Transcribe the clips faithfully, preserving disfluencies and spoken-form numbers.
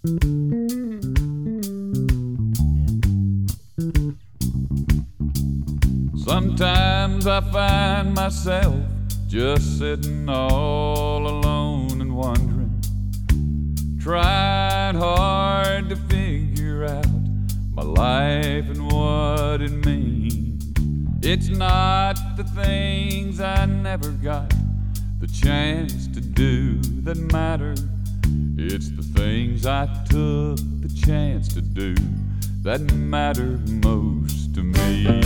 Sometimes I find myself just sitting all alone and wondering, trying hard to figure out my life and what it means. It's not the things I never got the chance to do that matter. It's the things I took the chance to do that matter most to me.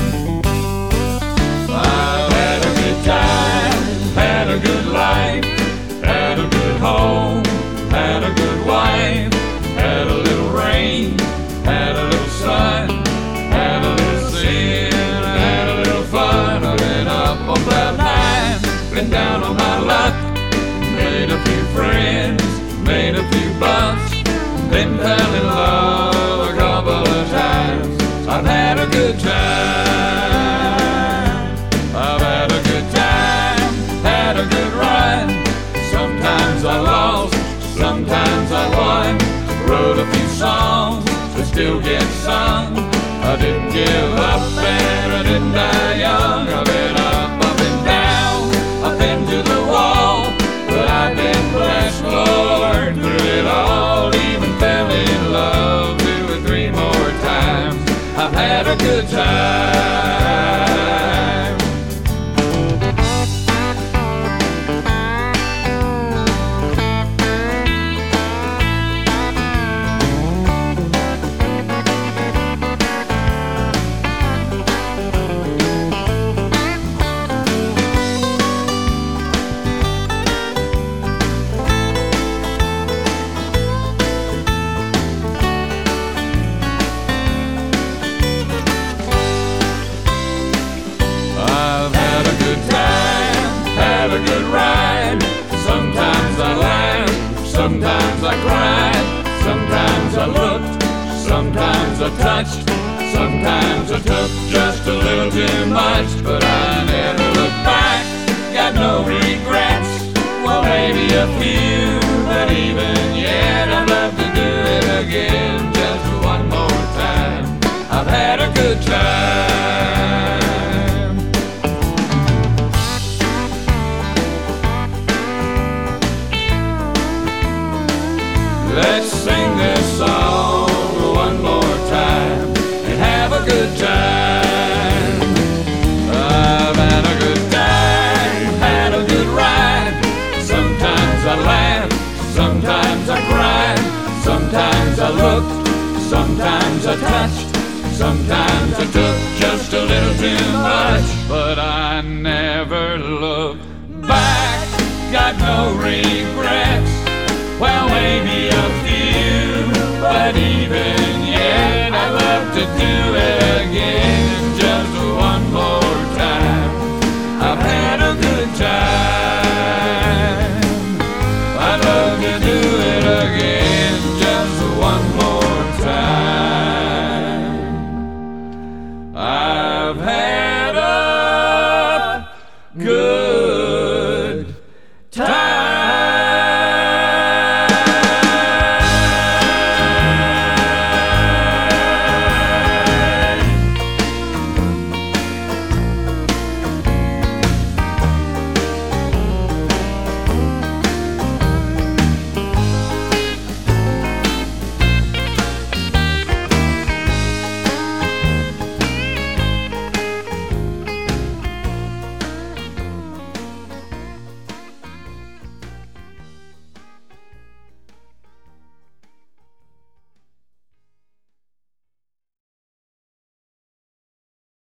I've had a good time, had a good life, had a good home, had a good wife, had a little rain, had a little sun, had a little sin, had a little fun. I've been up on cloud nine, been down on my luck, made a few friends, made a few bucks, then fell in love a couple of times. I've had a good time. I've had a good time, had a good run. Sometimes I lost, sometimes I won. Wrote a few songs that still get sung. I didn't give up and I didn't die young. I've been up, I've been down, I've been to the wall, but I've been blessed, Lord, through it all. Even fell in love two or three more times. I've had a good time. A good ride. Sometimes I laughed, sometimes I cried, sometimes I looked, sometimes I touched, sometimes I took just a little too much, but I never looked back, got no regrets. Well, maybe a few, but even yet I'd love to do it again just one more time. I've had a good time. Let's sing this song one more time and have a good time. I've had a good time, had a good ride. Sometimes I laughed, sometimes I cried, sometimes I looked, sometimes I touched, sometimes I took just a little too much, but I never looked back, got no regrets. Well, maybe a few, but even yet I'd love to do it again.